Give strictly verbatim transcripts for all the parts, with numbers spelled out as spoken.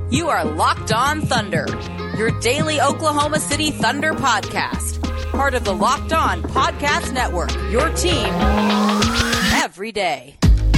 You are Locked On Thunder, your daily Oklahoma City Thunder podcast. Part of the Locked On Podcast Network, your team every day.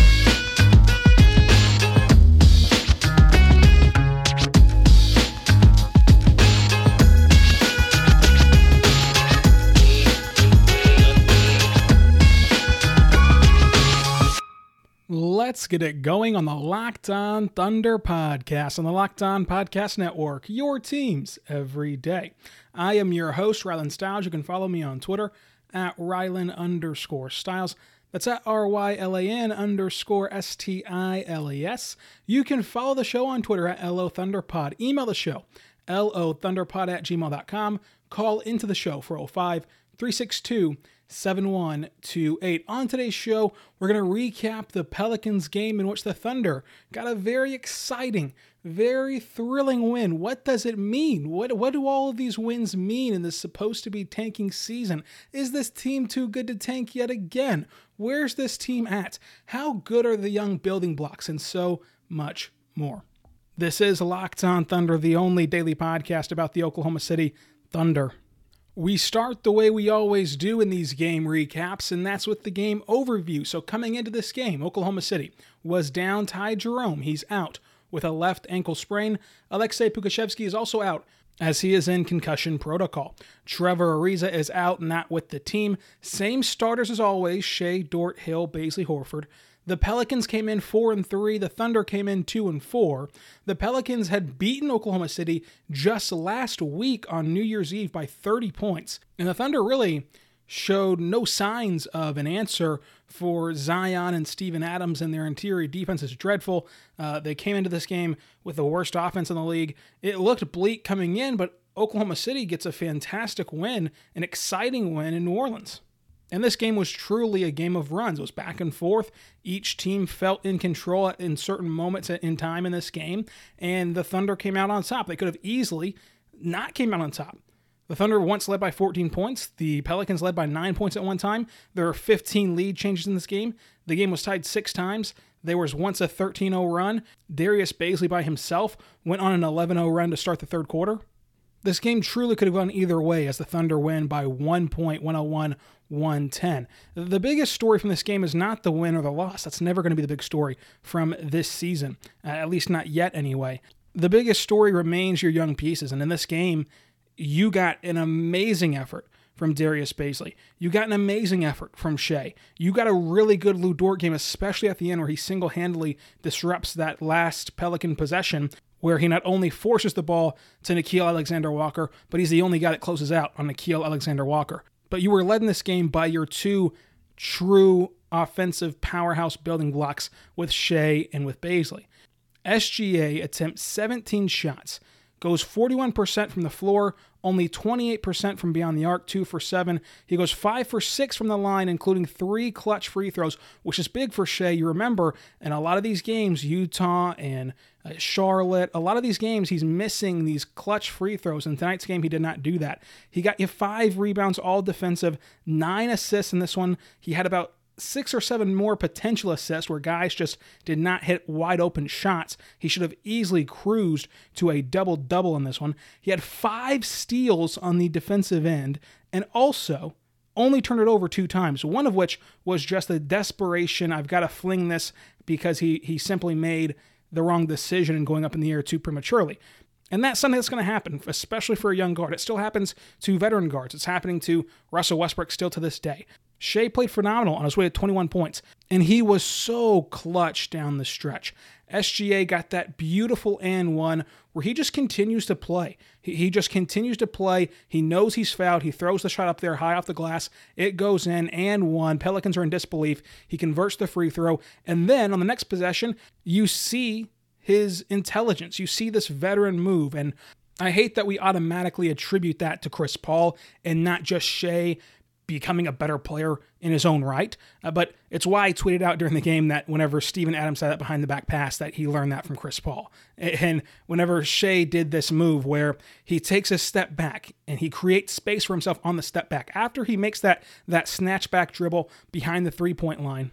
Let's get it going on the Locked On Thunder podcast on the Locked On Podcast Network, your teams every day. I am your host, Rylan Stiles. You can follow me on Twitter at Rylan underscore Stiles. That's at R Y L A N underscore S T I L E S. You can follow the show on Twitter at L O ThunderPod. Email the show, L O ThunderPod at gmail dot com. Call into the show, four oh five, three six two, seven one two eight. On today's show, we're going to recap the Pelicans game in which the Thunder got a very exciting, very thrilling win. What does it mean? What, what do all of these wins mean in this supposed to be tanking season? Is this team too good to tank yet again? Where's this team at? How good are the young building blocks? And so much more. This is Locked On Thunder, the only daily podcast about the Oklahoma City Thunder. We start the way we always do in these game recaps, and that's with the game overview. So coming into this game, Oklahoma City was down Ty Jerome. He's out with a left ankle sprain. Aleksej Pokusevski is also out as he is in concussion protocol. Trevor Ariza is out, not with the team. Same starters as always, Shea, Dort, Hill, Bazley, Horford. The Pelicans came in four and three. The Thunder came in two and four. The Pelicans had beaten Oklahoma City just last week on New Year's Eve by thirty points. And the Thunder really showed no signs of an answer for Zion and Steven Adams, and their interior defense is dreadful. Uh, they came into this game with the worst offense in the league. It looked bleak coming in, but Oklahoma City gets a fantastic win, an exciting win in New Orleans. And this game was truly a game of runs. It was back and forth. Each team felt in control in certain moments in time in this game, and the Thunder came out on top. They could have easily not came out on top. The Thunder once led by fourteen points. The Pelicans led by nine points at one time. There were fifteen lead changes in this game. The game was tied six times. There was once a thirteen oh run. Darius Bazley by himself went on an eleven oh run to start the third quarter. This game truly could have gone either way as the Thunder win by one point, one oh one, one ten. The biggest story from this game is not the win or the loss. That's never going to be the big story from this season, uh, at least not yet anyway. The biggest story remains your young pieces, and in this game, you got an amazing effort from Darius Bazley. You got an amazing effort from Shea. You got a really good Lu Dort game, especially at the end where he single-handedly disrupts that last Pelican possession, where he not only forces the ball to Nickeil Alexander-Walker, but he's the only guy that closes out on Nickeil Alexander-Walker. But you were led in this game by your two true offensive powerhouse building blocks with Shea and with Bazley. S G A attempts seventeen shots, goes forty-one percent from the floor, only twenty-eight percent from beyond the arc, two for seven. He goes five for six from the line, including three clutch free throws, which is big for Shea. You remember, in a lot of these games, Utah and uh, Charlotte, a lot of these games, he's missing these clutch free throws. In tonight's game, he did not do that. He got you five rebounds, all defensive, nine assists in this one. He had about six or seven more potential assists where guys just did not hit wide open shots. He should have easily cruised to a double-double in this one. He had five steals on the defensive end and also only turned it over two times, one of which was just the desperation, I've got to fling this, because he he simply made the wrong decision in going up in the air too prematurely. And that's something that's going to happen, especially for a young guard. It still happens to veteran guards. It's happening to Russell Westbrook still to this day. Shea played phenomenal on his way to twenty-one points, and he was so clutch down the stretch. S G A got that beautiful and one where he just continues to play. He, he just continues to play. He knows he's fouled. He throws the shot up there high off the glass. It goes in and one. Pelicans are in disbelief. He converts the free throw. And then on the next possession, you see his intelligence. You see this veteran move. And I hate that we automatically attribute that to Chris Paul and not just Shea becoming a better player in his own right. Uh, but it's why I tweeted out during the game that whenever Steven Adams had that behind the back pass, that he learned that from Chris Paul. And whenever Shea did this move where he takes a step back and he creates space for himself on the step back, after he makes that, that snatch back dribble behind the three-point line,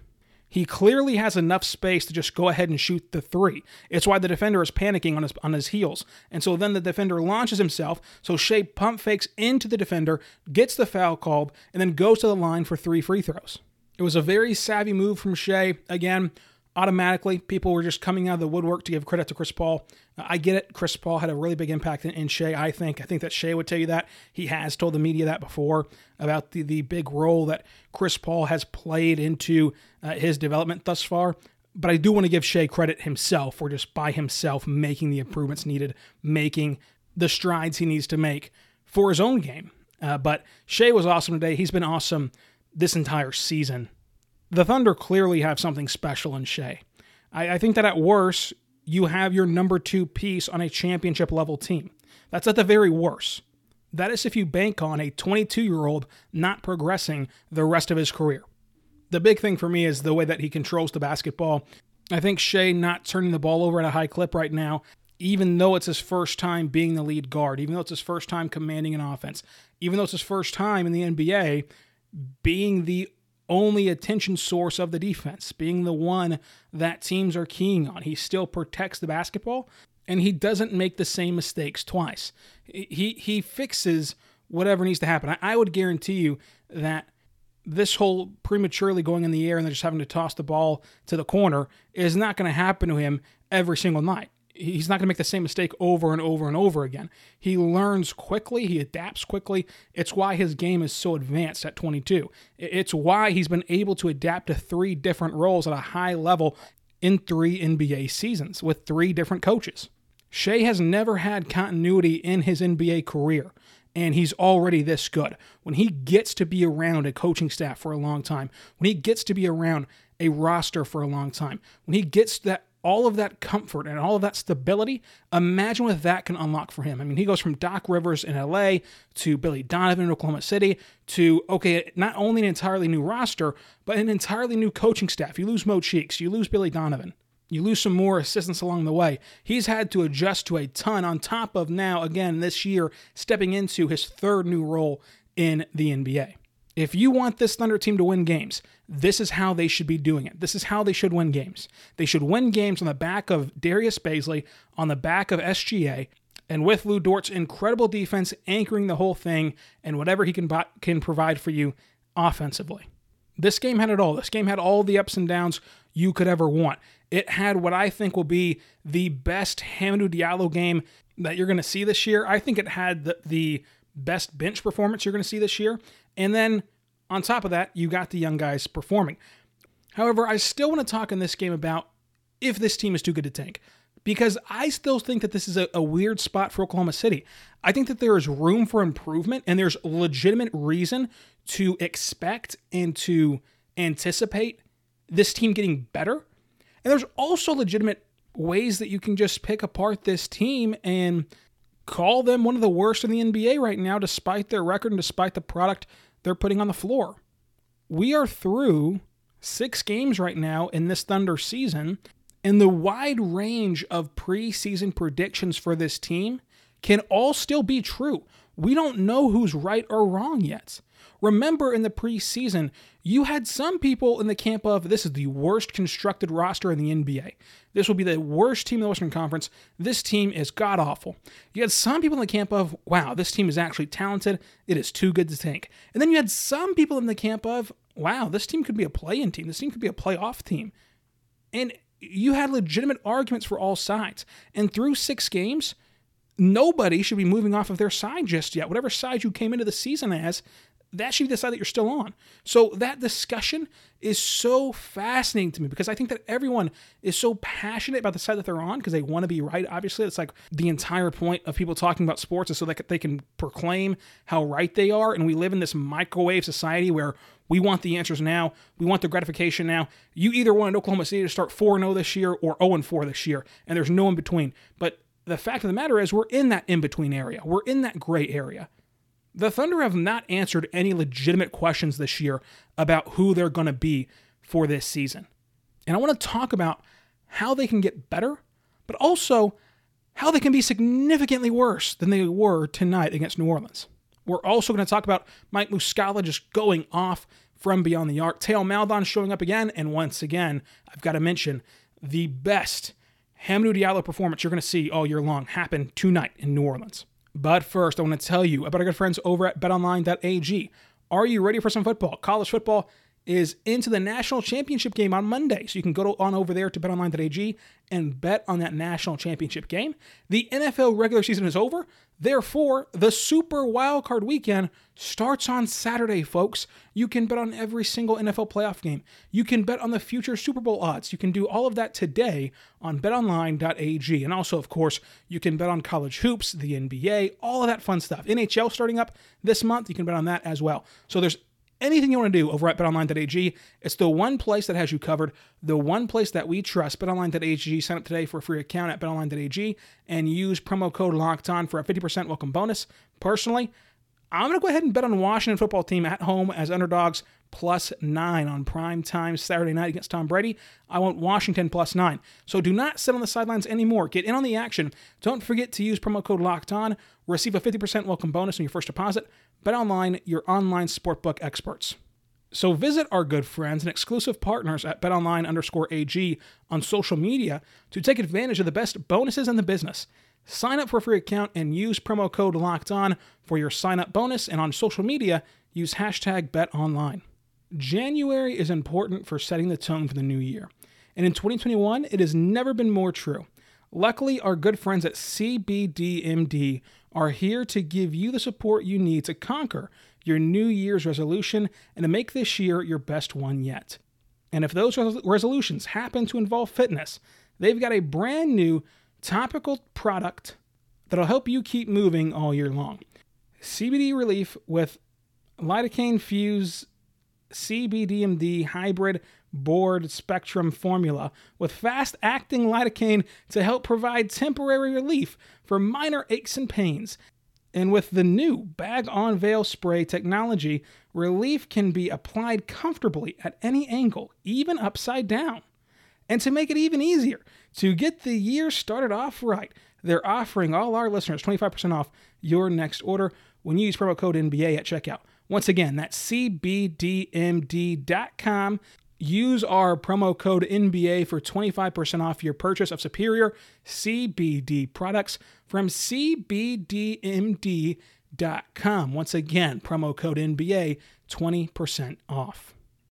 He clearly has enough space to just go ahead and shoot the three. It's why the defender is panicking on his on his heels. And so then the defender launches himself, so Shai pump fakes into the defender, gets the foul called, and then goes to the line for three free throws. It was a very savvy move from Shai. Again, automatically, people were just coming out of the woodwork to give credit to Chris Paul. Uh, I get it. Chris Paul had a really big impact in, in Shai, I think. I think that Shai would tell you that. He has told the media that before about the, the big role that Chris Paul has played into uh, his development thus far. But I do want to give Shai credit himself for just by himself making the improvements needed, making the strides he needs to make for his own game. Uh, but Shai was awesome today. He's been awesome this entire season. The Thunder clearly have something special in Shai. I, I think that at worst, you have your number two piece on a championship level team. That's at the very worst. That is if you bank on a twenty-two-year-old not progressing the rest of his career. The big thing for me is the way that he controls the basketball. I think Shai not turning the ball over at a high clip right now, even though it's his first time being the lead guard, even though it's his first time commanding an offense, even though it's his first time in the N B A being the only attention source of the defense, being the one that teams are keying on. He still protects the basketball, and he doesn't make the same mistakes twice. He he fixes whatever needs to happen. I, I would guarantee you that this whole prematurely going in the air and then just having to toss the ball to the corner is not going to happen to him every single night. He's not going to make the same mistake over and over and over again. He learns quickly. He adapts quickly. It's why his game is so advanced at twenty-two. It's why he's been able to adapt to three different roles at a high level in three N B A seasons with three different coaches. Shai has never had continuity in his N B A career, and he's already this good. When he gets to be around a coaching staff for a long time, when he gets to be around a roster for a long time, when he gets that all of that comfort and all of that stability, imagine what that can unlock for him. I mean, he goes from Doc Rivers in L A to Billy Donovan in Oklahoma City to, okay, not only an entirely new roster, but an entirely new coaching staff. You lose Mo Cheeks, you lose Billy Donovan, you lose some more assistants along the way. He's had to adjust to a ton on top of now, again, this year, stepping into his third new role in the N B A. If you want this Thunder team to win games, this is how they should be doing it. This is how they should win games. They should win games on the back of Darius Bazley, on the back of S G A, and with Lu Dort's incredible defense anchoring the whole thing and whatever he can can provide for you offensively. This game had it all. This game had all the ups and downs you could ever want. It had what I think will be the best Hamidou Diallo game that you're going to see this year. I think it had the, the best bench performance you're going to see this year. And then on top of that, you got the young guys performing. However, I still want to talk in this game about if this team is too good to tank, because I still think that this is a, a weird spot for Oklahoma City. I think that there is room for improvement, and there's legitimate reason to expect and to anticipate this team getting better. And there's also legitimate ways that you can just pick apart this team and call them one of the worst in the N B A right now, despite their record and despite the product they're putting on the floor. We are through six games right now in this Thunder season, and the wide range of preseason predictions for this team can all still be true. We don't know who's right or wrong yet. Remember, in the preseason, you had some people in the camp of, this is the worst constructed roster in the N B A. This will be the worst team in the Western Conference. This team is god-awful. You had some people in the camp of, wow, this team is actually talented. It is too good to tank. And then you had some people in the camp of, wow, this team could be a play-in team. This team could be a playoff team. And you had legitimate arguments for all sides. And through six games, nobody should be moving off of their side just yet. Whatever side you came into the season as, that should be the side that you're still on. So that discussion is so fascinating to me because I think that everyone is so passionate about the side that they're on because they want to be right. Obviously, it's like the entire point of people talking about sports is so that they can proclaim how right they are. And we live in this microwave society where we want the answers now. We want the gratification now. You either want Oklahoma City to start four and oh this year or oh and four this year, and there's no in between. But the fact of the matter is we're in that in-between area. We're in that gray area. The Thunder have not answered any legitimate questions this year about who they're going to be for this season. And I want to talk about how they can get better, but also how they can be significantly worse than they were tonight against New Orleans. We're also going to talk about Mike Muscala just going off from Beyond the Arc. Teo Maldon showing up again, and once again, I've got to mention the best Hamidou Diallo performance you're going to see all year long happen tonight in New Orleans. But first, I want to tell you about our good friends over at bet online dot a g. Are you ready for some football? College football is into the national championship game on Monday, so you can go on over there to bet online dot a g and bet on that national championship game. The N F L regular season is over, therefore, the Super Wildcard Weekend starts on Saturday, folks. You can bet on every single N F L playoff game. You can bet on the future Super Bowl odds. You can do all of that today on bet online dot a g. And also, of course, you can bet on college hoops, the N B A, all of that fun stuff. N H L starting up this month, you can bet on that as well. So there's anything you want to do over at bet online dot a g. It's the one place that has you covered, the one place that we trust. bet online dot a g. Sign up today for a free account at bet online dot a g and use promo code LOCKEDON for a fifty percent welcome bonus. Personally, I'm going to go ahead and bet on Washington football team at home as underdogs plus nine on prime time Saturday night against Tom Brady. I want Washington plus nine. So do not sit on the sidelines anymore. Get in on the action. Don't forget to use promo code LOCKEDON. Receive a fifty percent welcome bonus on your first deposit. BetOnline, your online sportbook experts. So visit our good friends and exclusive partners at betonline underscore AG on social media to take advantage of the best bonuses in the business. Sign up for a free account and use promo code LOCKEDON for your sign-up bonus, and on social media, use hashtag BetOnline. January is important for setting the tone for the new year, and in twenty twenty-one, it has never been more true. Luckily, our good friends at C B D M D are here to give you the support you need to conquer your New Year's resolution and to make this year your best one yet. And if those res- resolutions happen to involve fitness, they've got a brand new topical product that'll help you keep moving all year long. C B D Relief with lidocaine fuse C B D M D hybrid broad spectrum formula with fast-acting lidocaine to help provide temporary relief for minor aches and pains. And with the new bag-on-veil spray technology, relief can be applied comfortably at any angle, even upside down. And to make it even easier, to get the year started off right, they're offering all our listeners twenty-five percent off your next order when you use promo code N B A at checkout. Once again, that's C B D M D dot com. Use our promo code N B A for twenty-five percent off your purchase of superior C B D products from C B D M D dot com. Once again, promo code N B A, twenty percent off.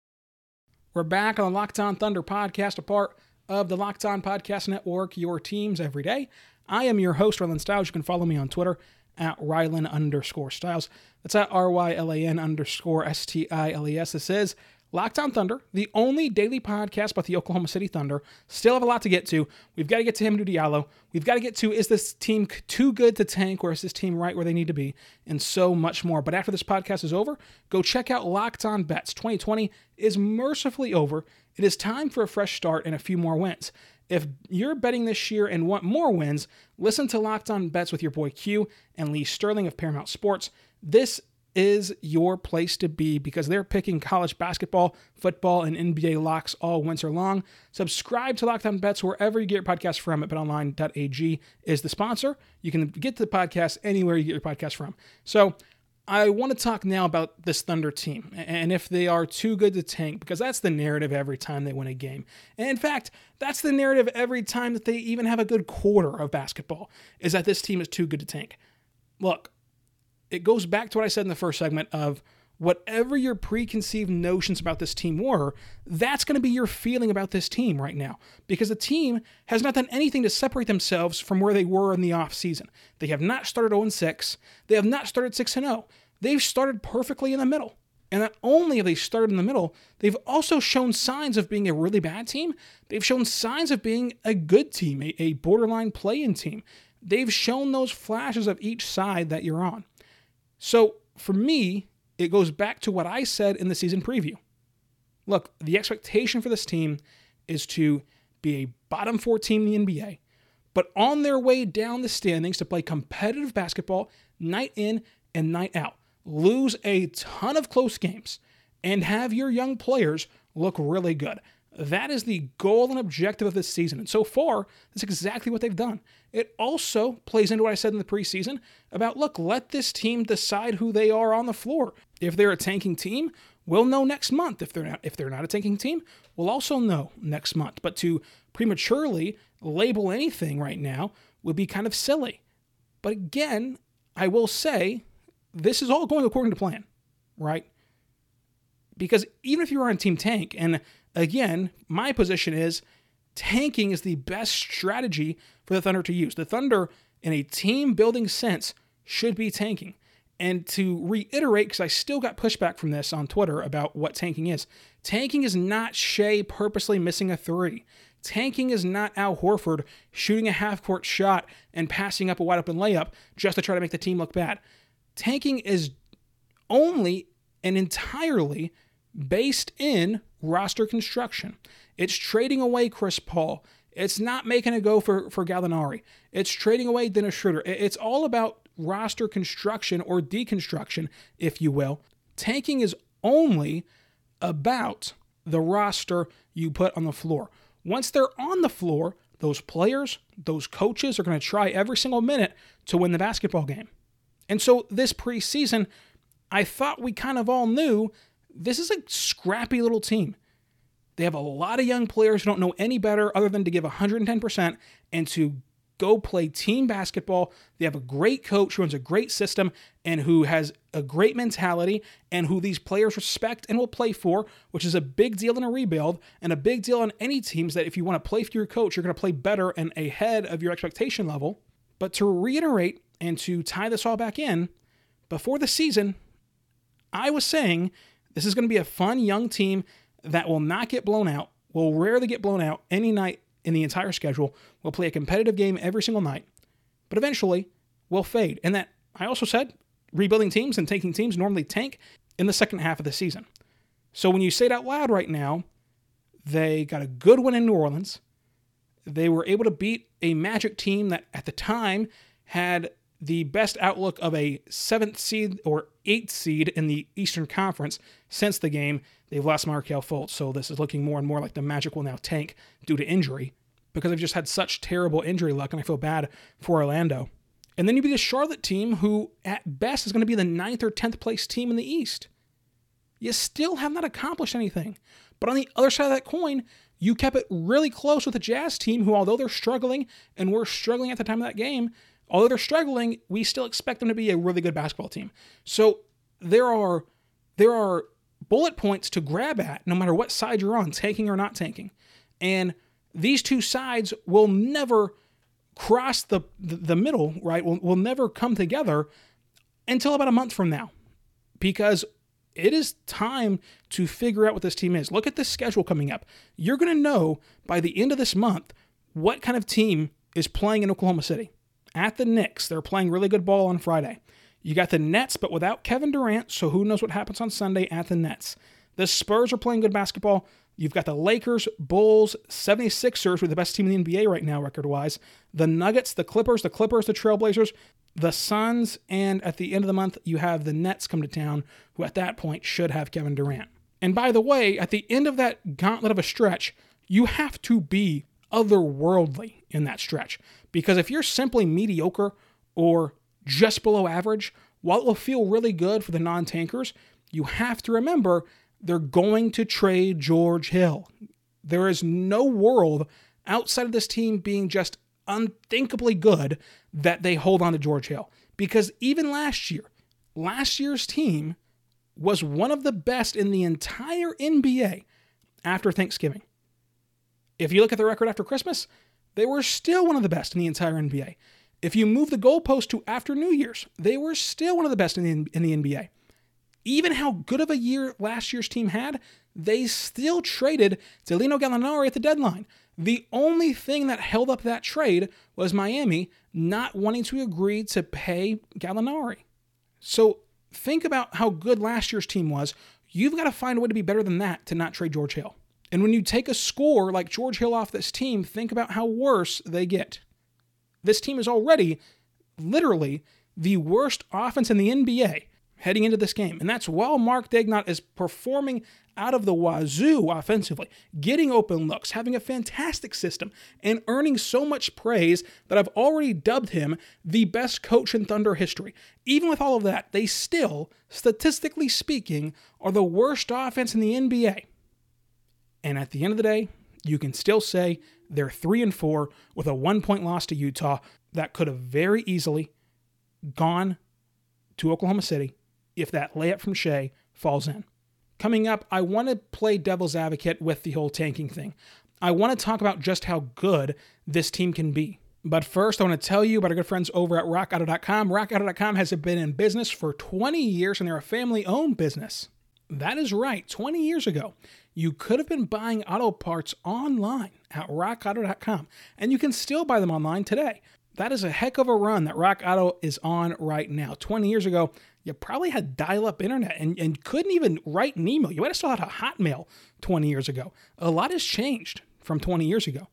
We're back on the Locked On Thunder podcast, a part of the Locked On Podcast Network, your teams every day. I am your host, Rylan Stiles. You can follow me on Twitter at Rylan underscore Stiles. That's at R Y L A N underscore S T I L E S. This is Locked On Thunder, the only daily podcast about the Oklahoma City Thunder. Still have a lot to get to. We've got to get to Hamidou Diallo. We've got to get to, is this team too good to tank, or is this team right where they need to be? And so much more. But after this podcast is over, go check out Locked On Bets. twenty twenty is mercifully over. It is time for a fresh start and a few more wins. If you're betting this year and want more wins, listen to Locked On Bets with your boy Q and Lee Sterling of Paramount Sports. This is your place to be because they're picking college basketball, football, and N B A locks all winter long. Subscribe to Locked On Bets wherever you get your podcast from at bet online dot a g is the sponsor. You can get the podcast anywhere you get your podcast from. So I want to talk now about this Thunder team and if they are too good to tank, because that's the narrative every time they win a game. And in fact, that's the narrative every time that they even have a good quarter of basketball, is that this team is too good to tank. Look, it goes back to what I said in the first segment of whatever your preconceived notions about this team were, that's going to be your feeling about this team right now, because the team has not done anything to separate themselves from where they were in the offseason. They have not started oh and six. They have not started six and oh. They've started perfectly in the middle. And not only have they started in the middle, they've also shown signs of being a really bad team. They've shown signs of being a good team, a, a borderline play-in team. They've shown those flashes of each side that you're on. So for me, it goes back to what I said in the season preview. Look, the expectation for this team is to be a bottom four team in the N B A, but on their way down the standings to play competitive basketball night in and night out, lose a ton of close games, and have your young players look really good. That is the goal and objective of this season. And so far, that's exactly what they've done. It also plays into what I said in the preseason about, look, let this team decide who they are on the floor. If they're a tanking team, We'll know next month if they're not if they're not a tanking team. We'll also know next month. But to prematurely label anything right now would be kind of silly. But again, I will say this is all going according to plan, right? Because even if you're on Team Tank, and again, my position is tanking is the best strategy for the Thunder to use. The Thunder, in a team-building sense, should be tanking. And to reiterate, because I still got pushback from this on Twitter about what tanking is, tanking is not Shea purposely missing a three. Tanking is not Al Horford shooting a half-court shot and passing up a wide-open layup just to try to make the team look bad. Tanking is only and entirely based in roster construction. It's trading away Chris Paul. It's not making a go for, for Gallinari. It's trading away Dennis Schroeder. It's all about roster construction or deconstruction, if you will. Tanking is only about the roster you put on the floor. Once they're on the floor, those players, those coaches are going to try every single minute to win the basketball game. And so this preseason, I thought we kind of all knew this is a scrappy little team. They have a lot of young players who don't know any better other than to give one hundred ten percent and to go play team basketball. They have a great coach who runs a great system and who has a great mentality and who these players respect and will play for, which is a big deal in a rebuild and a big deal on any teams that if you want to play for your coach, you're going to play better and ahead of your expectation level. But to reiterate and to tie this all back in, before the season, I was saying this is going to be a fun young team that will not get blown out, will rarely get blown out any night in the entire schedule, will play a competitive game every single night, but eventually will fade. And that, I also said, rebuilding teams and tanking teams normally tank in the second half of the season. So when you say it out loud right now, they got a good win in New Orleans. They were able to beat a Magic team that at the time had the best outlook of a seventh seed or eighth seed in the Eastern Conference. Since the game, they've lost Markelle Fultz, so this is looking more and more like the Magic will now tank due to injury because they've just had such terrible injury luck, and I feel bad for Orlando. And then you beat a Charlotte team who, at best, is going to be the ninth or tenth place team in the East. You still have not accomplished anything. But on the other side of that coin, you kept it really close with the Jazz team who, although they're struggling, and were struggling at the time of that game, although they're struggling, we still expect them to be a really good basketball team. So there are there are bullet points to grab at no matter what side you're on, tanking or not tanking. And these two sides will never cross the the, the middle, right? Will, will never come together until about a month from now. Because it is time to figure out what this team is. Look at the schedule coming up. You're going to know by the end of this month what kind of team is playing in Oklahoma City. At the Knicks, they're playing really good ball on Friday. You got the Nets, but without Kevin Durant, so who knows what happens on Sunday at the Nets. The Spurs are playing good basketball. You've got the Lakers, Bulls, seventy-sixers, who are the best team in the N B A right now record-wise. The Nuggets, the Clippers, the Clippers, the Trailblazers, the Suns, and at the end of the month, you have the Nets come to town, who at that point should have Kevin Durant. And by the way, at the end of that gauntlet of a stretch, you have to be otherworldly in that stretch. Because if you're simply mediocre or just below average, while it will feel really good for the non-tankers, you have to remember they're going to trade George Hill. There is no world outside of this team being just unthinkably good that they hold on to George Hill. Because even last year, last year's team was one of the best in the entire N B A after Thanksgiving. If you look at the record after Christmas, they were still one of the best in the entire N B A. If you move the goalpost to after New Year's, they were still one of the best in the, in the N B A. Even how good of a year last year's team had, they still traded Danilo Gallinari at the deadline. The only thing that held up that trade was Miami not wanting to agree to pay Gallinari. So think about how good last year's team was. You've got to find a way to be better than that to not trade George Hill. And when you take a score like George Hill off this team, think about how worse they get. This team is already, literally, the worst offense in the N B A. heading into this game. And that's while Mark Daigneault is performing out of the wazoo offensively, getting open looks, having a fantastic system, and earning so much praise that I've already dubbed him the best coach in Thunder history. Even with all of that, they still, statistically speaking, are the worst offense in the N B A. And at the end of the day, you can still say they're three and four with a one-point loss to Utah that could have very easily gone to Oklahoma City if that layup from Shea falls in. Coming up, I want to play devil's advocate with the whole tanking thing. I want to talk about just how good this team can be. But first, I want to tell you about our good friends over at rock auto dot com. rock auto dot com has been in business for twenty years, and they're a family-owned business. That is right. twenty years ago, you could have been buying auto parts online at rock auto dot com, and you can still buy them online today. That is a heck of a run that Rock Auto is on right now. twenty years ago, you probably had dial-up internet and, and couldn't even write an email. You might have still had a Hotmail twenty years ago. A lot has changed from twenty years ago,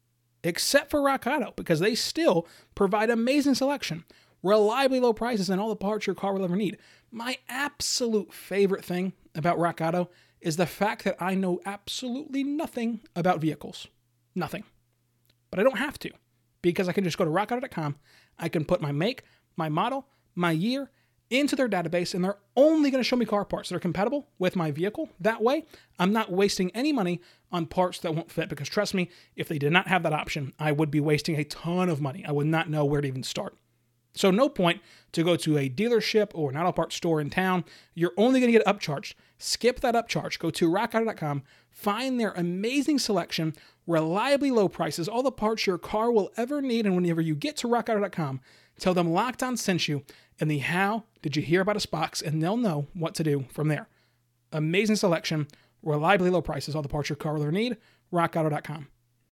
except for Rock Auto, because they still provide amazing selection, reliably low prices, and all the parts your car will ever need. My absolute favorite thing about Rock Auto is the fact that I know absolutely nothing about vehicles. Nothing. But I don't have to, because I can just go to rock auto dot com, I can put my make, my model, my year into their database, and they're only going to show me car parts that are compatible with my vehicle. That way, I'm not wasting any money on parts that won't fit, because trust me, if they did not have that option, I would be wasting a ton of money. I would not know where to even start. So no point to go to a dealership or an auto parts store in town. You're only going to get upcharged. Skip that upcharge. Go to rock auto dot com, find their amazing selection, reliably low prices, all the parts your car will ever need, and whenever you get to rock auto dot com, tell them Locked On sent you and the how did you hear about us box, and they'll know what to do from there. Amazing selection, reliably low prices, all the parts your car will ever need, rock auto dot com.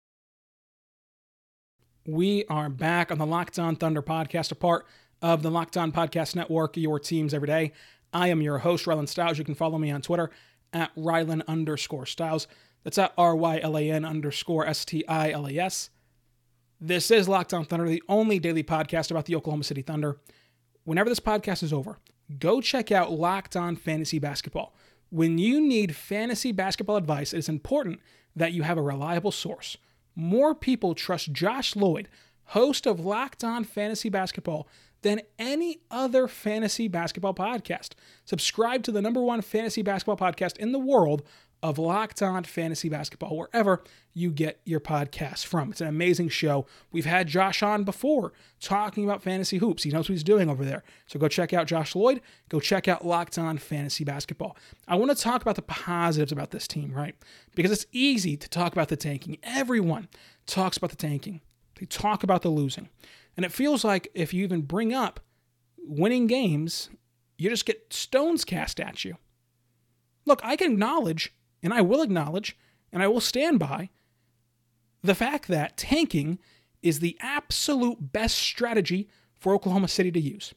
We are back on the Locked On Thunder podcast, a part of the Locked On Podcast Network, your teams every day. I am your host, Rylan Stiles. You can follow me on Twitter at Rylan underscore Stiles. That's at R Y L A N underscore S T I L A S. This is Locked On Thunder, the only daily podcast about the Oklahoma City Thunder. Whenever this podcast is over, go check out Locked On Fantasy Basketball. When you need fantasy basketball advice, it is important that you have a reliable source. More people trust Josh Lloyd, host of Locked On Fantasy Basketball, than any other fantasy basketball podcast. Subscribe to the number one fantasy basketball podcast in the world of Locked On Fantasy Basketball, wherever you get your podcasts from. It's an amazing show. We've had Josh on before talking about fantasy hoops. He knows what he's doing over there. So go check out Josh Lloyd. Go check out Locked On Fantasy Basketball. I want to talk about the positives about this team, right? Because it's easy to talk about the tanking. Everyone talks about the tanking. They talk about the losing. And it feels like if you even bring up winning games, you just get stones cast at you. Look, I can acknowledge, and I will acknowledge, and I will stand by the fact that tanking is the absolute best strategy for Oklahoma City to use.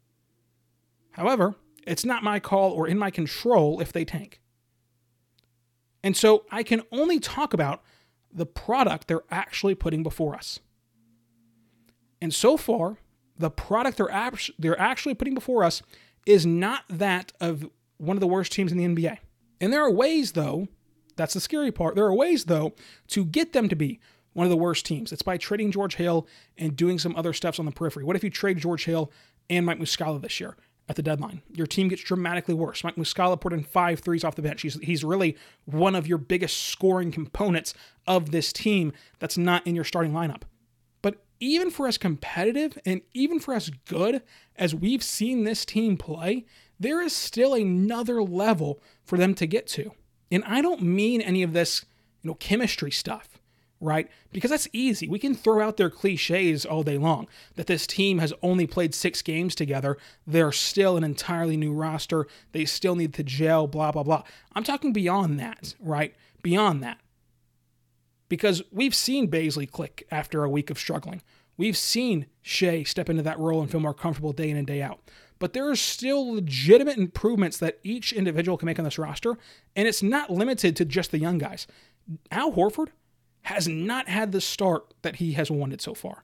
However, it's not my call or in my control if they tank. And so I can only talk about the product they're actually putting before us. And so far, the product they're, ab- they're actually putting before us is not that of one of the worst teams in the N B A. And there are ways, though, that's the scary part, there are ways, though, to get them to be one of the worst teams. It's by trading George Hill and doing some other stuffs on the periphery. What if you trade George Hill and Mike Muscala this year at the deadline? Your team gets dramatically worse. Mike Muscala put in five threes off the bench. He's, he's really one of your biggest scoring components of this team that's not in your starting lineup. But even for as competitive and even for as good as we've seen this team play, there is still another level for them to get to. And I don't mean any of this, you know, chemistry stuff, right? Because that's easy. We can throw out their cliches all day long, that this team has only played six games together. They're still an entirely new roster. They still need to gel, blah, blah, blah. I'm talking beyond that, right? Beyond that. Because we've seen Bazley click after a week of struggling. We've seen Shea step into that role and feel more comfortable day in and day out. But there are still legitimate improvements that each individual can make on this roster, and it's not limited to just the young guys. Al Horford has not had the start that he has wanted so far.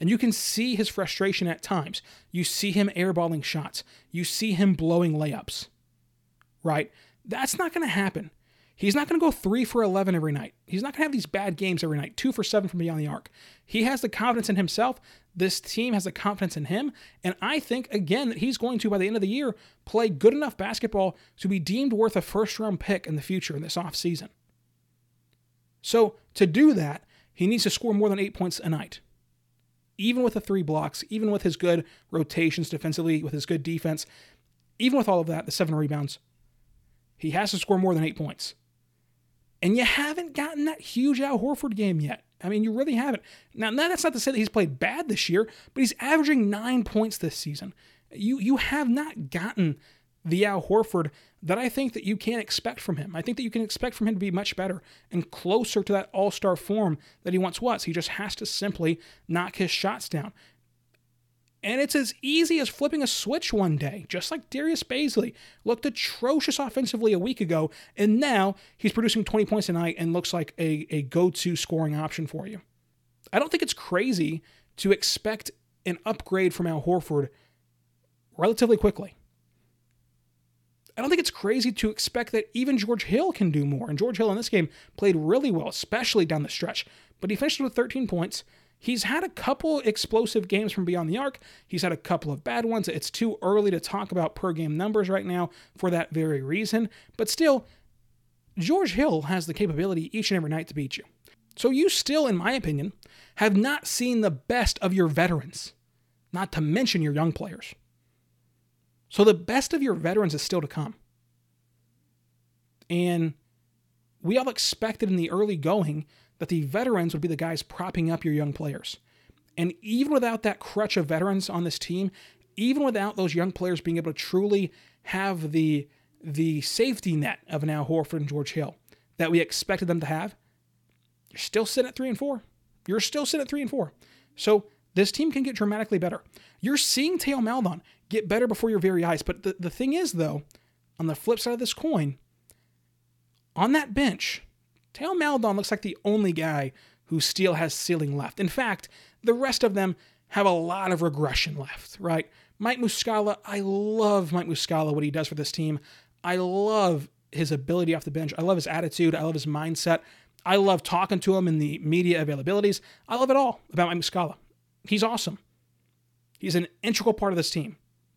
And you can see his frustration at times. You see him airballing shots. You see him blowing layups, right? That's not going to happen. He's not going to go three for eleven every night. He's not going to have these bad games every night, two for seven from beyond the arc. He has the confidence in himself. This team has the confidence in him. And I think, again, that he's going to, by the end of the year, play good enough basketball to be deemed worth a first-round pick in the future in this offseason. So to do that, he needs to score more than eight points a night. Even with the three blocks, even with his good rotations defensively, with his good defense, even with all of that, the seven rebounds, he has to score more than eight points. And you haven't gotten that huge Al Horford game yet. I mean, you really haven't. Now, that's not to say that he's played bad this year, but he's averaging nine points this season. You you have not gotten the Al Horford that I think that you can expect from him. I think that you can expect from him to be much better and closer to that all-star form that he once was. He just has to simply knock his shots down. And it's as easy as flipping a switch one day, just like Darius Bazley looked atrocious offensively a week ago, and now he's producing twenty points a night and looks like a, a go-to scoring option for you. I don't think it's crazy to expect an upgrade from Al Horford relatively quickly. I don't think it's crazy to expect that even George Hill can do more, and George Hill in this game played really well, especially down the stretch, but he finished with thirteen points. He's had a couple explosive games from beyond the arc. He's had a couple of bad ones. It's too early to talk about per game numbers right now for that very reason. But still, George Hill has the capability each and every night to beat you. So you still, in my opinion, have not seen the best of your veterans, not to mention your young players. So the best of your veterans is still to come. And we all expected in the early going that the veterans would be the guys propping up your young players. And even without that crutch of veterans on this team, even without those young players being able to truly have the, the safety net of an Al Horford and George Hill that we expected them to have, you're still sitting at three and four. You're still sitting at three and four. So this team can get dramatically better. You're seeing Theo Maledon get better before your very eyes. But the, the thing is, though, on the flip side of this coin, on that bench, Theo Maledon looks like the only guy who still has ceiling left. In fact, the rest of them have a lot of regression left, right? Mike Muscala, I love Mike Muscala, what he does for this team. I love his ability off the bench. I love his attitude. I love his mindset. I love talking to him in the media availabilities. I love it all about Mike Muscala. He's awesome. He's an integral part of this team.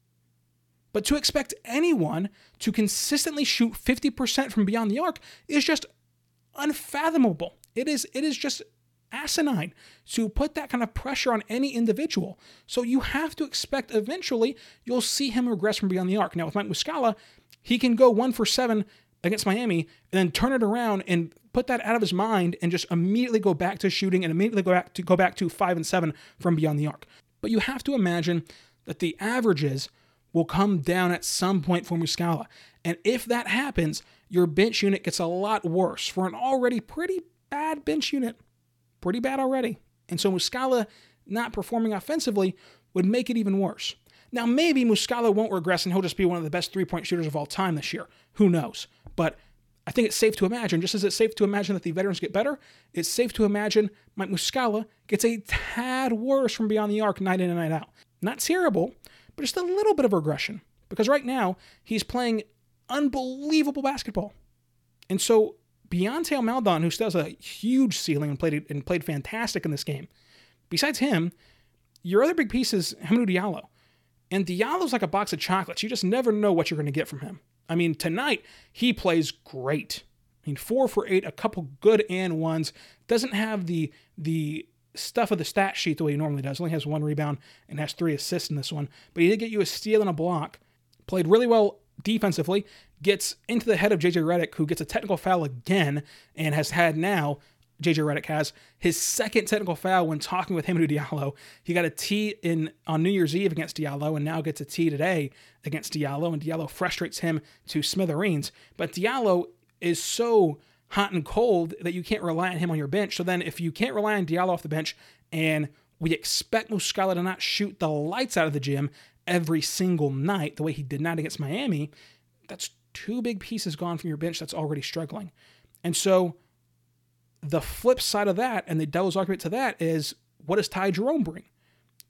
But to expect anyone to consistently shoot fifty percent from beyond the arc is just unfathomable. It is it is just asinine to put that kind of pressure on any individual. So you have to expect eventually you'll see him regress from beyond the arc. Now with Mike Muscala, he can go one for seven against Miami and then turn it around and put that out of his mind and just immediately go back to shooting and immediately go back to go back to five and seven from beyond the arc. But you have to imagine that the averages will come down at some point for Muscala. And if that happens, your bench unit gets a lot worse for an already pretty bad bench unit. Pretty bad already. And so Muscala not performing offensively would make it even worse. Now, maybe Muscala won't regress and he'll just be one of the best three-point shooters of all time this year. Who knows? But I think it's safe to imagine, just as it's safe to imagine that the veterans get better, it's safe to imagine Mike Muscala gets a tad worse from beyond the arc night in and night out. Not terrible, but just a little bit of regression. Because right now, he's playing unbelievable basketball. And so, beyond Theo Maledon, who still has a huge ceiling and played and played fantastic in this game, besides him, your other big piece is Hamidou Diallo. And Diallo's like a box of chocolates. You just never know what you're going to get from him. I mean, tonight, he plays great. I mean, four for eight, a couple good and ones. Doesn't have the the stuff of the stat sheet the way he normally does. Only has one rebound and has three assists in this one. But he did get you a steal and a block. Played really well defensively. Gets into the head of J J Redick, who gets a technical foul again and has had now, J J Redick has, his second technical foul when talking with Hamidou Diallo. He got a T in on New Year's Eve against Diallo and now gets a T today against Diallo, and Diallo frustrates him to smithereens. But Diallo is so hot and cold that you can't rely on him on your bench. So then if you can't rely on Diallo off the bench and we expect Muscala to not shoot the lights out of the gym every single night the way he did not against Miami, that's two big pieces gone from your bench that's already struggling. And so the flip side of that and the devil's argument to that is, what does Ty Jerome bring?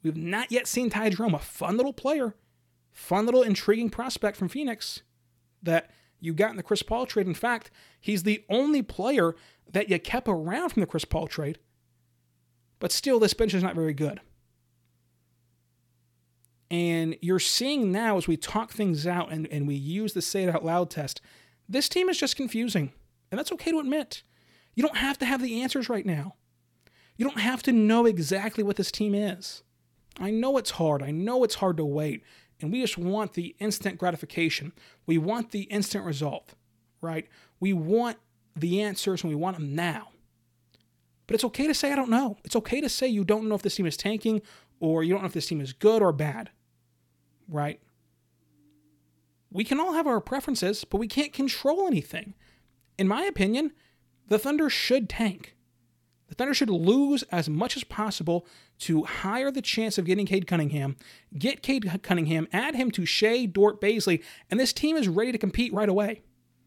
We've not yet seen Ty Jerome, a fun little player, fun little intriguing prospect from Phoenix that you got in the Chris Paul trade. In fact, he's the only player that you kept around from the Chris Paul trade. But still, this bench is not very good. And you're seeing now as we talk things out and, and we use the say it out loud test, this team is just confusing. And that's okay to admit. You don't have to have the answers right now. You don't have to know exactly what this team is. I know it's hard. I know it's hard to wait. And we just want the instant gratification. We want the instant result, right? We want the answers and we want them now. But it's okay to say, I don't know. It's okay to say you don't know if this team is tanking or you don't know if this team is good or bad, right? We can all have our preferences, but we can't control anything. In my opinion, the Thunder should tank. The Thunder should lose as much as possible to higher the chance of getting Cade Cunningham, get Cade Cunningham, add him to Shea, Dort, Bazley, and this team is ready to compete right away.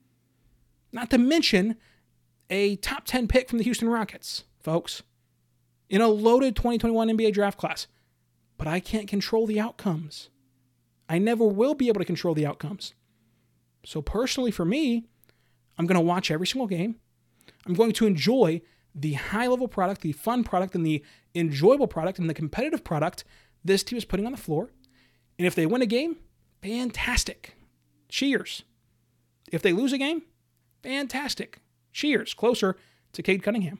Not to mention a top ten pick from the Houston Rockets, folks, in a loaded twenty twenty-one N B A draft class. But I can't control the outcomes. I never will be able to control the outcomes. So personally for me, I'm going to watch every single game. I'm going to enjoy the high-level product, the fun product, and the enjoyable product, and the competitive product this team is putting on the floor. And if they win a game, fantastic. Cheers. If they lose a game, fantastic. Cheers. Closer to Cade Cunningham.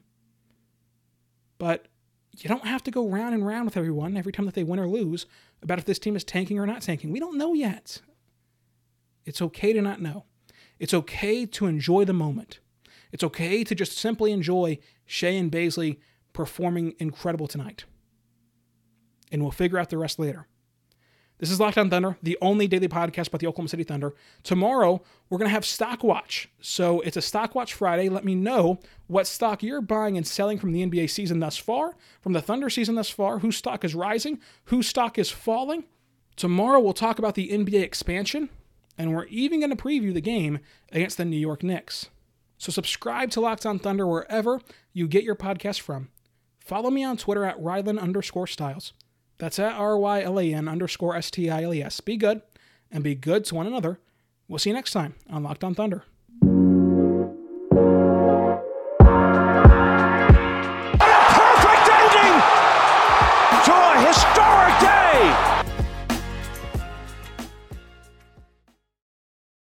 But you don't have to go round and round with everyone every time that they win or lose about if this team is tanking or not tanking. We don't know yet. It's okay to not know. It's okay to enjoy the moment. It's okay to just simply enjoy Shea and Bazley performing incredible tonight. And we'll figure out the rest later. This is Locked On Thunder, the only daily podcast about the Oklahoma City Thunder. Tomorrow, we're going to have Stock Watch. So it's a Stock Watch Friday. Let me know what stock you're buying and selling from the N B A season thus far, from the Thunder season thus far, whose stock is rising, whose stock is falling. Tomorrow, we'll talk about the N B A expansion, and we're even going to preview the game against the New York Knicks. So subscribe to Locked On Thunder wherever you get your podcast from. Follow me on Twitter at Rylan underscore Styles. That's at R Y L A N underscore S T I L E S. Be good and be good to one another. We'll see you next time on Locked On Thunder.